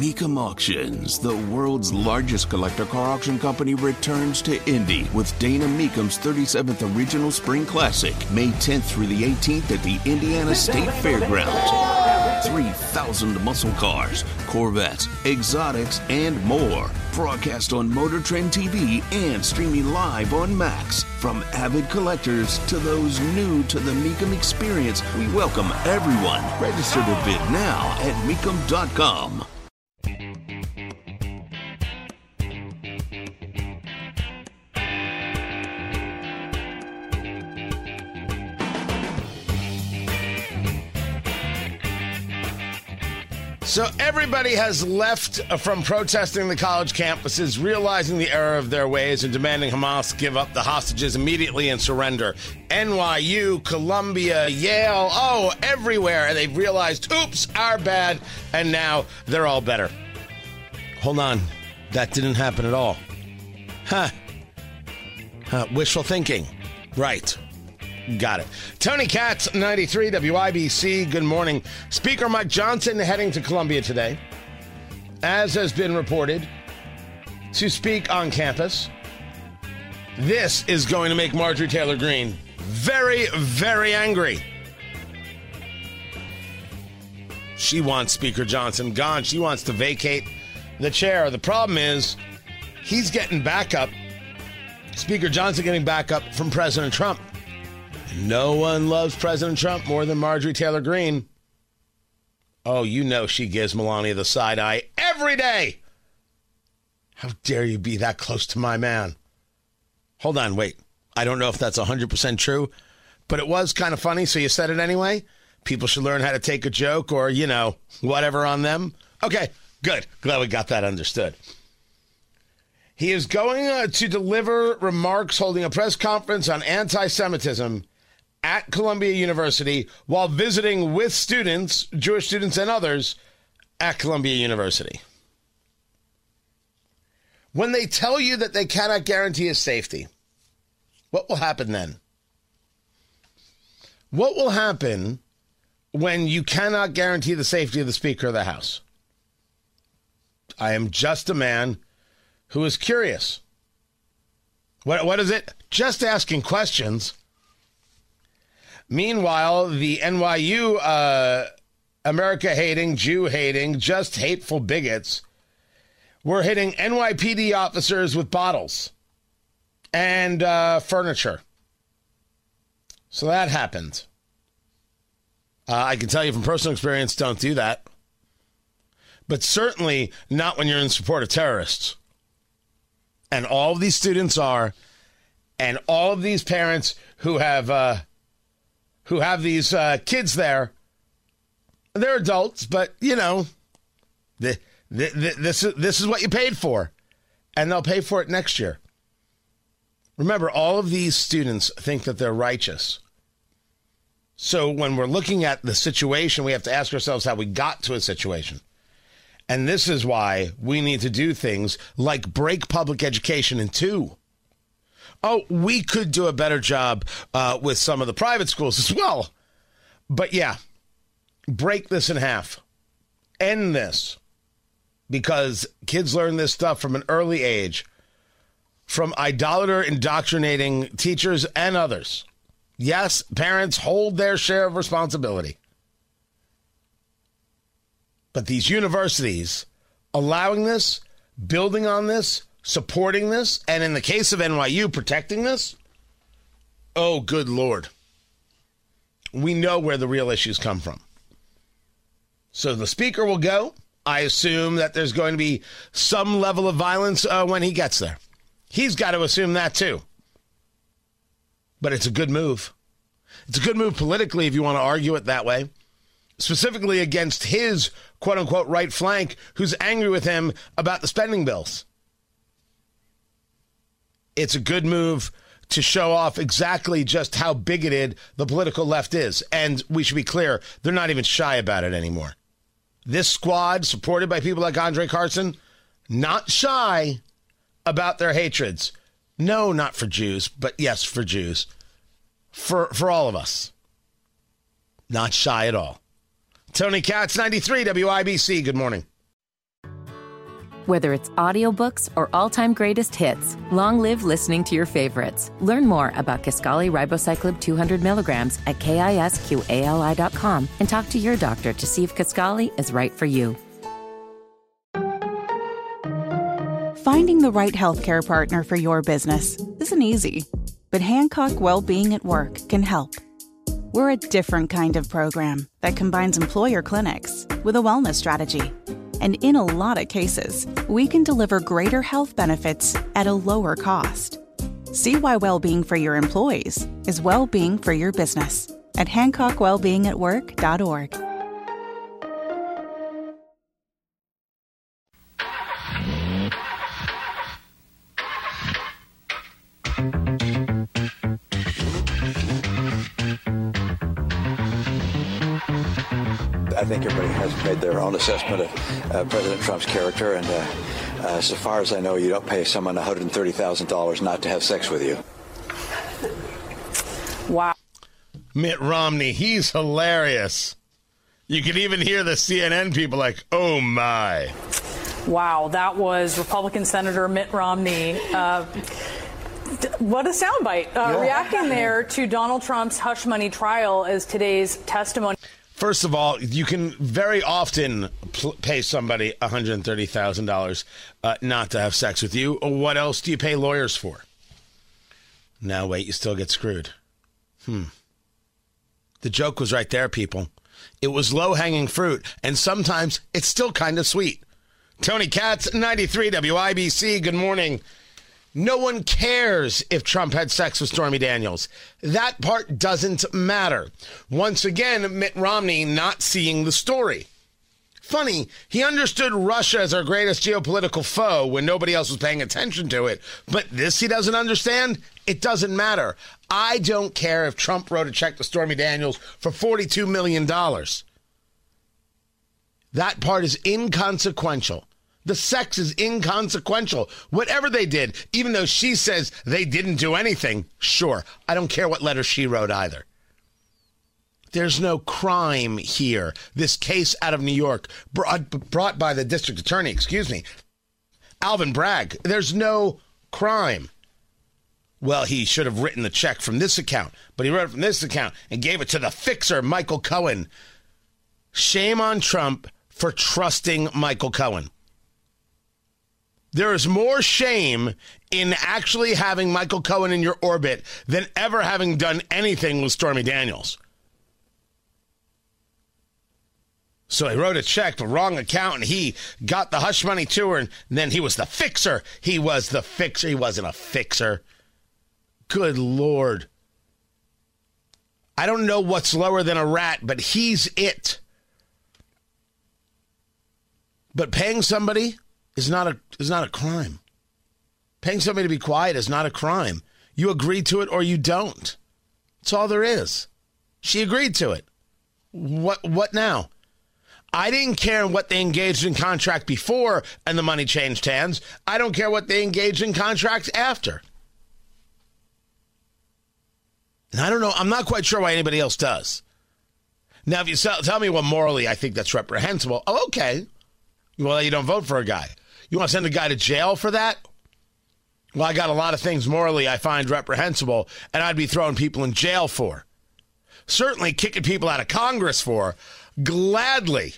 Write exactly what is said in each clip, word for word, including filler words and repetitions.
Mecum Auctions, the world's largest collector car auction company, returns to Indy with Dana Mecum's thirty-seventh Original Spring Classic, May tenth through the eighteenth at the Indiana State Fairgrounds. three thousand muscle cars, Corvettes, exotics, and more. Broadcast on Motor Trend T V and streaming live on Max. From avid collectors to those new to the Mecum experience, we welcome everyone. Register to bid now at mecum dot com. So everybody has left from protesting the college campuses, realizing the error of their ways and demanding Hamas give up the hostages immediately and surrender. N Y U, Columbia, Yale, oh, everywhere. And they've realized, oops, our bad. And now they're all better. Hold on. That didn't happen at all. Huh. Huh. Wishful thinking. Right. Got it. Tony Katz, ninety-three W I B C. Good morning. Speaker Mike Johnson heading to Columbia today, as has been reported, to speak on campus. This is going to make Marjorie Taylor Greene very, very angry. She wants Speaker Johnson gone. She wants to vacate the chair. The problem is he's getting backup. Speaker Johnson getting backup from President Trump. No one loves President Trump more than Marjorie Taylor Greene. Oh, you know she gives Melania the side eye every day. How dare you be that close to my man? Hold on, wait. I don't know if that's one hundred percent true, but it was kind of funny, so you said it anyway. People should learn how to take a joke or, you know, whatever on them. Okay, good. Glad we got that understood. He is going uh, to deliver remarks holding a press conference on anti-Semitism at Columbia University while visiting with students, Jewish students and others, at Columbia University. When they tell you that they cannot guarantee his safety, what will happen then? What will happen when you cannot guarantee the safety of the Speaker of the House? I am just a man who is curious. What, what is it? Just asking questions. Meanwhile, the N Y U uh, America-hating, Jew-hating, just hateful bigots were hitting N Y P D officers with bottles and uh, furniture. So that happened. Uh, I can tell you from personal experience, don't do that. But certainly not when you're in support of terrorists. And all of these students are, and all of these parents who have uh, who have these uh, kids there, they're adults, but, you know, the, the, the, this, this is what you paid for, and they'll pay for it next year. Remember, all of these students think that they're righteous. So when we're looking at the situation, we have to ask ourselves how we got to a situation. And this is why we need to do things like break public education in two. Oh, we could do a better job uh, with some of the private schools as well. But yeah, break this in half. End this. Because kids learn this stuff from an early age, from idolater indoctrinating teachers and others. Yes, parents hold their share of responsibility. But these universities allowing this, building on this, supporting this, and in the case of N Y U, protecting this, oh, good Lord. We know where the real issues come from. So the speaker will go. I assume that there's going to be some level of violence uh, when he gets there. He's got to assume that too. But it's a good move. It's a good move politically if you want to argue it that way. Specifically against his quote-unquote right flank who's angry with him about the spending bills. It's a good move to show off exactly just how bigoted the political left is. And we should be clear, they're not even shy about it anymore. This squad, supported by people like Andre Carson, not shy about their hatreds. No, not for Jews, but yes, for Jews. For, for all of us. Not shy at all. Tony Katz, ninety-three W I B C. Good morning. Whether it's audiobooks or all-time greatest hits, long live listening to your favorites. Learn more about Kisqali Ribociclib two hundred milligrams at kisqali dot com and talk to your doctor to see if Kisqali is right for you. Finding the right healthcare partner for your business isn't easy, but Hancock Wellbeing at Work can help. We're a different kind of program that combines employer clinics with a wellness strategy. And in a lot of cases, we can deliver greater health benefits at a lower cost. See why well-being for your employees is well-being for your business at hancock wellbeing at work dot org. I think everybody has made their own assessment of uh, President Trump's character, and uh, uh, so far as I know, you don't pay someone one hundred thirty thousand dollars not to have sex with you. Wow. Mitt Romney, he's hilarious. You can even hear the C N N people like, oh my. Wow, that was Republican Senator Mitt Romney. Uh, What a soundbite. Uh, yeah. Reacting there to Donald Trump's hush money trial as today's testimony. First of all, you can very often pl- pay somebody one hundred thirty thousand dollars uh, not to have sex with you. What else do you pay lawyers for? Now, wait, you still get screwed. Hmm. The joke was right there, people. It was low-hanging fruit, and sometimes it's still kind of sweet. Tony Katz, ninety-three W I B C, good morning. No one cares if Trump had sex with Stormy Daniels. That part doesn't matter. Once again, Mitt Romney not seeing the story. Funny, he understood Russia as our greatest geopolitical foe when nobody else was paying attention to it. But this he doesn't understand? It doesn't matter. I don't care if Trump wrote a check to Stormy Daniels for forty-two million dollars. That part is inconsequential. The sex is inconsequential. Whatever they did, even though she says they didn't do anything, sure. I don't care what letter she wrote either. There's no crime here. This case out of New York, brought, brought by the district attorney, excuse me, Alvin Bragg. There's no crime. Well, he should have written the check from this account, but he wrote it from this account and gave it to the fixer, Michael Cohen. Shame on Trump for trusting Michael Cohen. There is more shame in actually having Michael Cohen in your orbit than ever having done anything with Stormy Daniels. So he wrote a check for wrong account, and he got the hush money to her, and then he was the fixer. He was the fixer. He wasn't a fixer. Good Lord. I don't know what's lower than a rat, but he's it. But paying somebody is not a is not a crime. Paying somebody to be quiet is not a crime. You agree to it or you don't. That's all there is. She agreed to it. What what now? I didn't care what they engaged in contract before and the money changed hands. I don't care what they engaged in contracts after. And I don't know. I'm not quite sure why anybody else does. Now, if you tell me, well, morally, I think that's reprehensible. Oh, okay. Well, you don't vote for a guy. You want to send a guy to jail for that? Well, I got a lot of things morally I find reprehensible, and I'd be throwing people in jail for. Certainly kicking people out of Congress for. Gladly.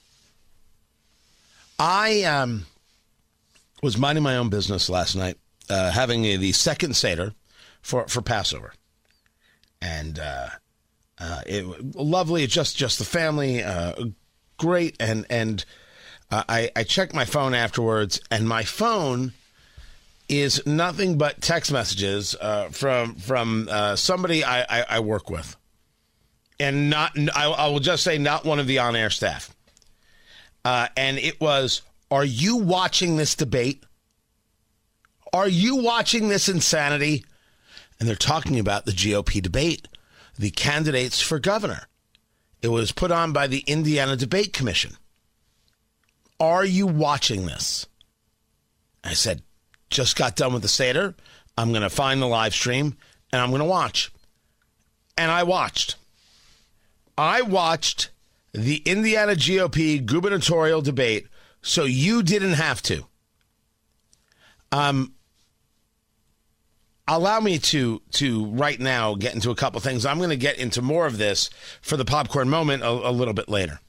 I um, was minding my own business last night, uh, having a, the second Seder for, for Passover. And uh, uh, it lovely, just just the family, uh, great, and and uh, I, I checked my phone afterwards, and my phone is nothing but text messages uh, from from uh, somebody I, I, I work with, and not I, I will just say not one of the on-air staff. Uh, and it was, are you watching this debate? Are you watching this insanity? And they're talking about the G O P debate, the candidates for governor. It was put on by the Indiana Debate Commission. Are you watching this? I said, just got done with the Seder. I'm going to find the live stream, and I'm going to watch. And I watched. I watched the Indiana G O P gubernatorial debate, so you didn't have to. Um, allow me to to right now get into a couple things. I'm going to get into more of this for the popcorn moment a, a little bit later.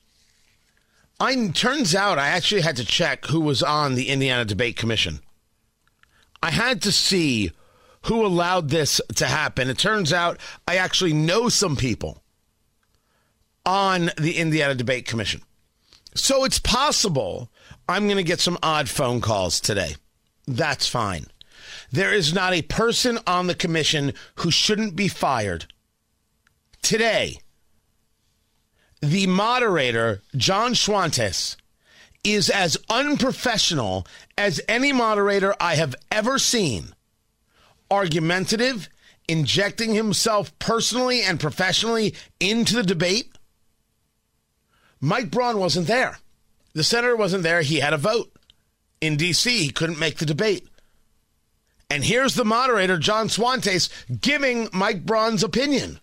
I turns out I actually had to check who was on the Indiana Debate Commission. I had to see who allowed this to happen. It turns out I actually know some people on the Indiana Debate Commission. So it's possible I'm going to get some odd phone calls today. That's fine. There is not a person on the commission who shouldn't be fired. Today, the moderator, John Schwantes, is as unprofessional as any moderator I have ever seen. Argumentative, injecting himself personally and professionally into the debate. Mike Braun wasn't there. The senator wasn't there. He had a vote in D C. He couldn't make the debate. And here's the moderator, John Schwantes, giving Mike Braun's opinion.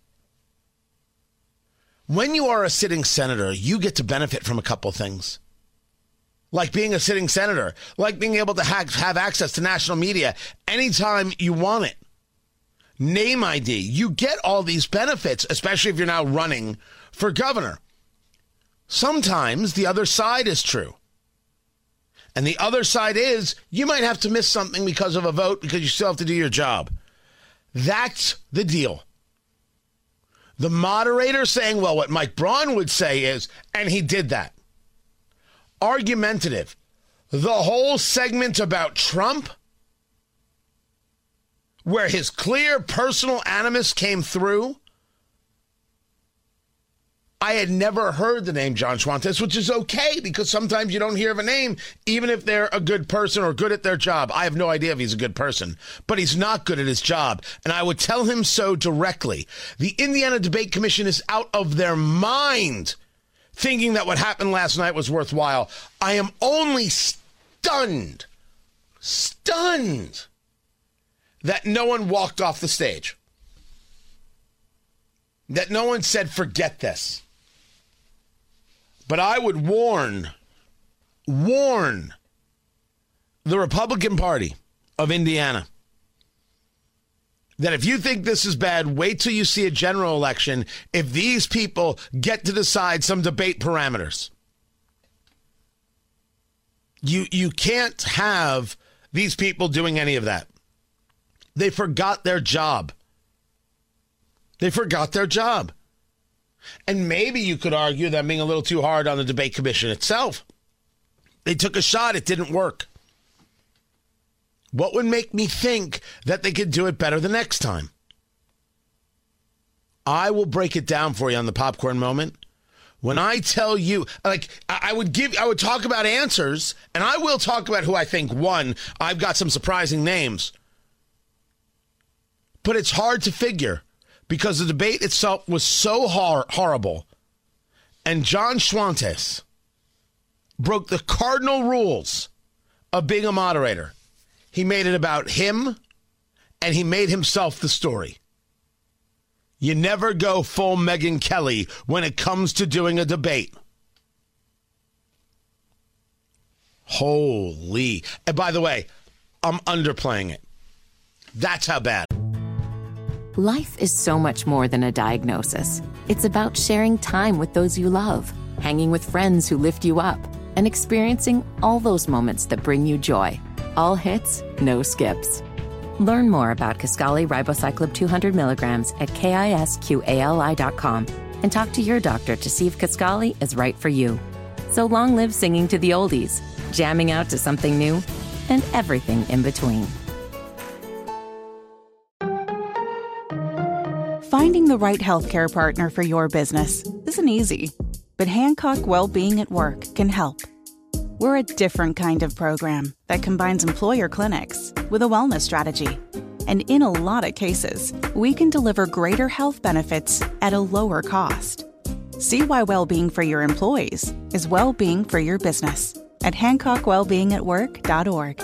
When you are a sitting senator, you get to benefit from a couple things. Like being a sitting senator, like being able to ha- have access to national media anytime you want it. Name I D. You get all these benefits, especially if you're now running for governor. Sometimes the other side is true. And the other side is you might have to miss something because of a vote because you still have to do your job. That's the deal. The moderator saying, well, what Mike Braun would say is, and he did that. Argumentative. The whole segment about Trump, where his clear personal animus came through. I had never heard the name John Schwantes, which is okay because sometimes you don't hear of a name, even if they're a good person or good at their job. I have no idea if he's a good person, but he's not good at his job. And I would tell him so directly. The Indiana Debate Commission is out of their mind thinking that what happened last night was worthwhile. I am only stunned, stunned that no one walked off the stage. That no one said, forget this. But I would warn, warn the Republican Party of Indiana that if you think this is bad, wait till you see a general election if these people get to decide some debate parameters. You, you can't have these people doing any of that. They forgot their job. They forgot their job. And maybe you could argue them being a little too hard on the debate commission itself. They took a shot. It didn't work. What would make me think that they could do it better the next time? I will break it down for you on the popcorn moment. When I tell you, like, I would give, I would talk about answers, and I will talk about who I think won. I've got some surprising names. But it's hard to figure. Because the debate itself was so hor- horrible. And John Schwantes broke the cardinal rules of being a moderator. He made it about him, and he made himself the story. You never go full Megyn Kelly when it comes to doing a debate. Holy. And by the way, I'm underplaying it. That's how bad. Life is so much more than a diagnosis. It's about sharing time with those you love, hanging with friends who lift you up, and experiencing all those moments that bring you joy. All hits, no skips. Learn more about Kisqali Ribociclib two hundred milligrams at kisqali dot com and talk to your doctor to see if Kisqali is right for you. So long live singing to the oldies, jamming out to something new, and everything in between. Finding the right healthcare partner for your business isn't easy, but Hancock Well-Being at Work can help. We're a different kind of program that combines employer clinics with a wellness strategy. And in a lot of cases, we can deliver greater health benefits at a lower cost. See why well-being for your employees is well-being for your business at hancock wellbeing at work dot org.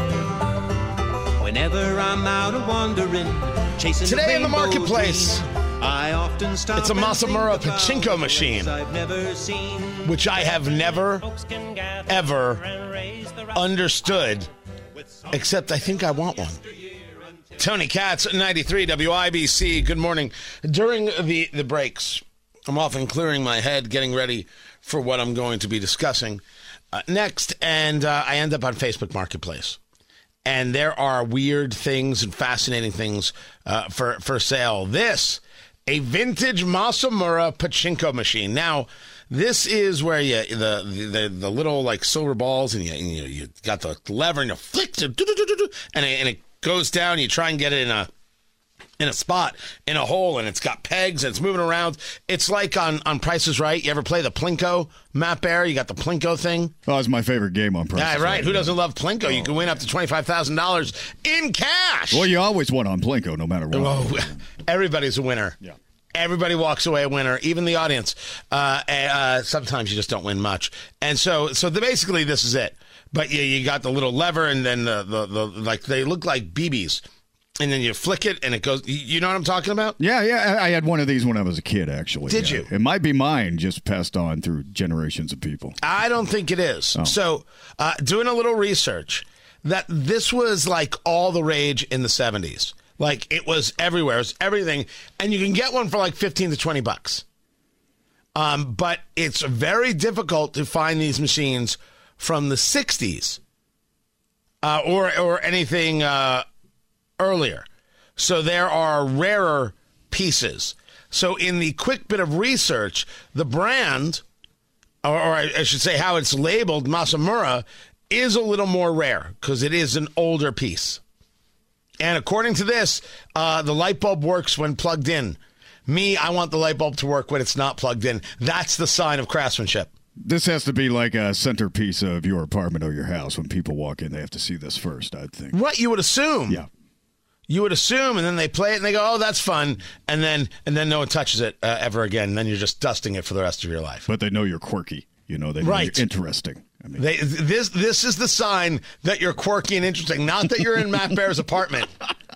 Whenever I'm out of wandering, chasing Today the in the marketplace, dream, I often stop It's a Masamura pachinko machine, I've never seen. which I have never, ever understood, except I think I want one. Tony Katz, ninety-three W I B C. Good morning. During the, the breaks, I'm often clearing my head, getting ready for what I'm going to be discussing uh, next, and uh, I end up on Facebook Marketplace. And there are weird things and fascinating things uh, for, for sale. This, a vintage Masamura pachinko machine. Now, this is where you the the, the little like silver balls, and you you, you got the lever, and you flick it, and it, and it goes down. You try and get it in a in a spot, in a hole, and it's got pegs, and it's moving around. It's like on, on Price is Right. You ever play the Plinko map bear? You got the Plinko thing? Oh, it's my favorite game on Price Yeah, is right. Right. Who doesn't love Plinko? Oh. You can win up to twenty-five thousand dollars in cash. Well, you always won on Plinko, no matter what. Oh, everybody's a winner. Yeah. Everybody walks away a winner, even the audience. Uh, uh, sometimes you just don't win much. And so so the, basically this is it. But you, you got the little lever, and then the, the, the like they look like B Bs. And then you flick it, and it goes. You know what I'm talking about? Yeah, yeah. I had one of these when I was a kid, actually. Did yeah. you? It might be mine, just passed on through generations of people. I don't think it is. Oh. So, uh, doing a little research, that this was like all the rage in the seventies. Like, it was everywhere. It was everything. And you can get one for like fifteen to twenty bucks. Um, but it's very difficult to find these machines from the sixties uh, or, or anything uh, earlier. So there are rarer pieces. So in the quick bit of research, the brand, or, or I should say how it's labeled, Masamura, is a little more rare because it is an older piece. And according to this, uh, the light bulb works when plugged in. Me, I want the light bulb to work when it's not plugged in. That's the sign of craftsmanship. This has to be like a centerpiece of your apartment or your house. When people walk in, they have to see this first, I'd think. What you would assume. Yeah. You would assume, and then they play it, and they go, oh, that's fun. And then and then no one touches it uh, ever again. And then you're just dusting it for the rest of your life. But they know you're quirky. You know, they know Right. you're interesting. I mean, They, this this is the sign that you're quirky and interesting. Not that you're in Matt Bear's apartment,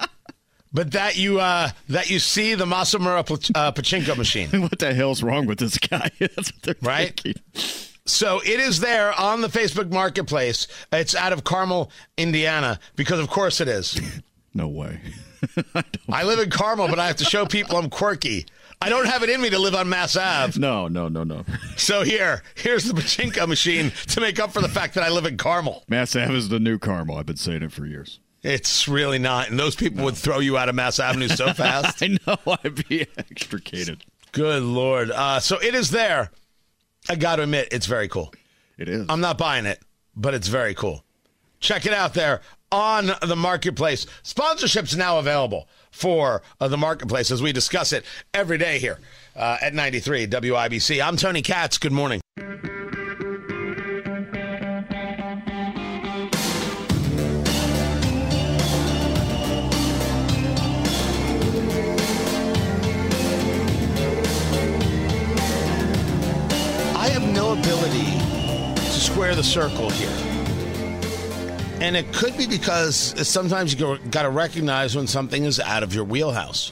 but that you uh, that you see the Masamura pach- uh, pachinko machine. what the hell's wrong with this guy? That's what they're Right? thinking. So it is there on the Facebook Marketplace. It's out of Carmel, Indiana, because of course it is. No way. I, I live in Carmel, but I have to show people I'm quirky. I don't have it in me to live on Mass Ave. No, no, no, no. So here, here's the pachinko machine to make up for the fact that I live in Carmel. Mass Ave is the new Carmel. I've been saying it for years. It's really not. And those people no. would throw you out of Mass Avenue so fast. I know. I'd be extricated. Good Lord. Uh, so it is there. I got to admit, it's very cool. It is. I'm not buying it, but it's very cool. Check it out there on the Marketplace. Sponsorship's now available for uh, the Marketplace as we discuss it every day here uh, at ninety-three W I B C. I'm Tony Katz. Good morning. I have no ability to square the circle here. And it could be because sometimes you got to recognize when something is out of your wheelhouse.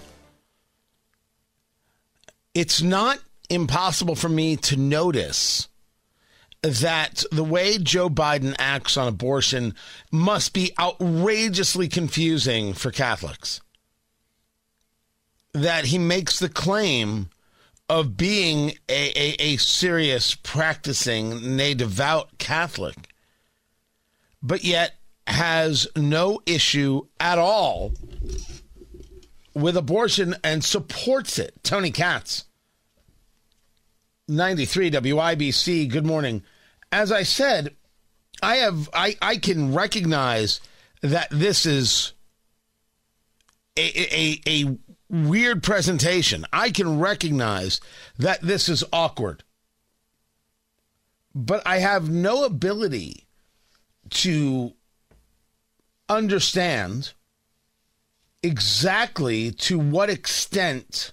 It's not impossible for me to notice that the way Joe Biden acts on abortion must be outrageously confusing for Catholics. That he makes the claim of being a, a, a serious, practicing, nay, devout Catholic, but yet has no issue at all with abortion and supports it. Tony Katz, ninety-three W I B C, good morning. As I said, I have I, I can recognize that this is a, a, a weird presentation. I can recognize that this is awkward. But I have no ability to understand exactly to what extent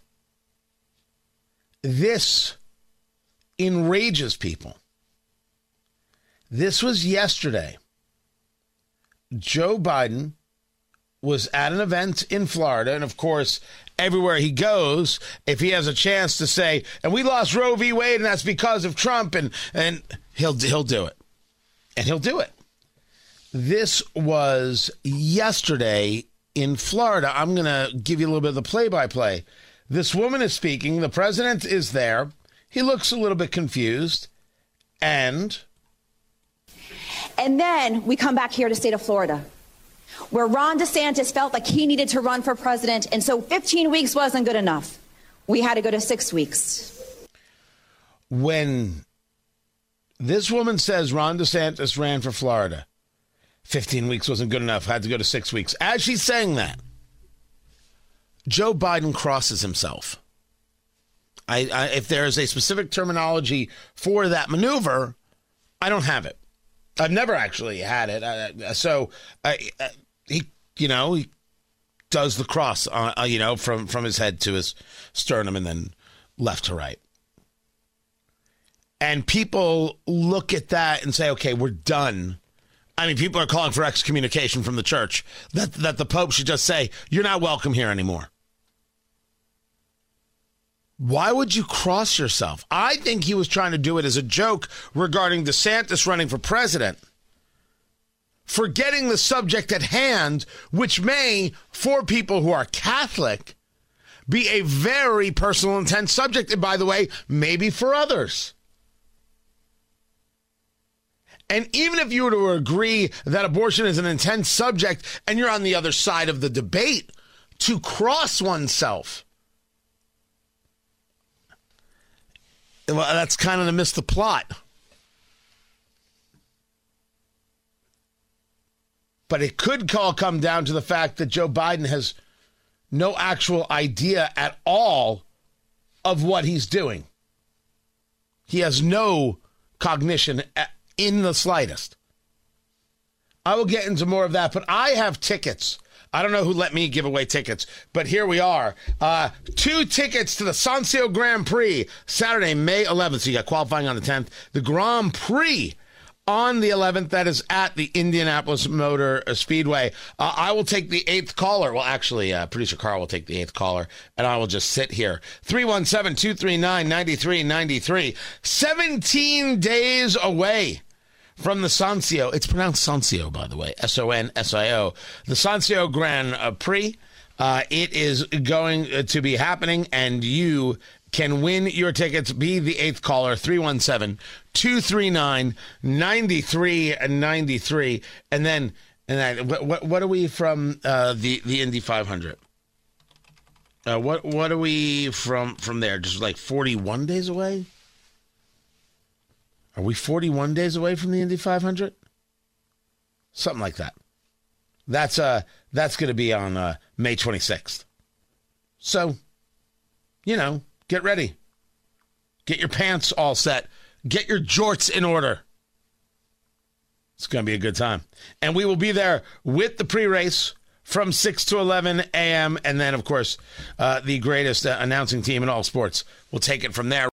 this enrages people. This was yesterday. Joe Biden was at an event in Florida, and of course, everywhere he goes, if he has a chance to say, and we lost Roe v. Wade, and that's because of Trump, and, and he'll he'll do it. And he'll do it. This was yesterday in Florida. I'm going to give you a little bit of the play-by-play. This woman is speaking. The president is there. He looks a little bit confused. And... And then we come back here to the state of Florida, where Ron DeSantis felt like he needed to run for president, and so fifteen weeks wasn't good enough. We had to go to six weeks. When this woman says Ron DeSantis ran for Florida, fifteen weeks wasn't good enough, had to go to six weeks. As she's saying that, Joe Biden crosses himself. I, I, if there is a specific terminology for that maneuver, I don't have it. I've never actually had it. Uh, so uh, uh, he, you know, he does the cross, uh, uh, you know, from, from his head to his sternum and then left to right. And people look at that and say, okay, we're done. I mean, people are calling for excommunication from the church, that, that the Pope should just say, you're not welcome here anymore. Why would you cross yourself? I think he was trying to do it as a joke regarding DeSantis running for president, forgetting the subject at hand, which may, for people who are Catholic, be a very personal, intense subject. And by the way, maybe for others. And even if you were to agree that abortion is an intense subject and you're on the other side of the debate, to cross oneself, well, that's kind of to miss the plot. But it could all come down to the fact that Joe Biden has no actual idea at all of what he's doing. He has no cognition in the slightest. I will get into more of that, but I have tickets. I don't know who let me give away tickets, but here we are. Uh, two tickets to the Sancio Grand Prix, Saturday, May eleventh. So you got qualifying on the tenth. The Grand Prix on the eleventh. That is at the Indianapolis Motor Speedway. Uh, I will take the eighth caller. Well, actually, uh, producer Carl will take the eighth caller, and I will just sit here. three one seven, two three nine, nine three nine three. seventeen days away from the Sancio. It's pronounced Sancio, by the way. S O N S I O. The Sancio Grand Prix. Uh, it is going to be happening, and you can win your tickets. Be the eighth caller. three one seven, two three nine, nine three nine three. And then, and then what, what, what are we from uh, the, the Indy five hundred? Uh, what what are we from, from there? Just like forty-one days away? Are we forty-one days away from the Indy five hundred? Something like that. That's uh that's going to be on uh, May twenty-sixth. So, you know, get ready. Get your pants all set. Get your jorts in order. It's going to be a good time. And we will be there with the pre-race from six to eleven a.m. And then, of course, uh, the greatest uh, announcing team in all sports will take it from there.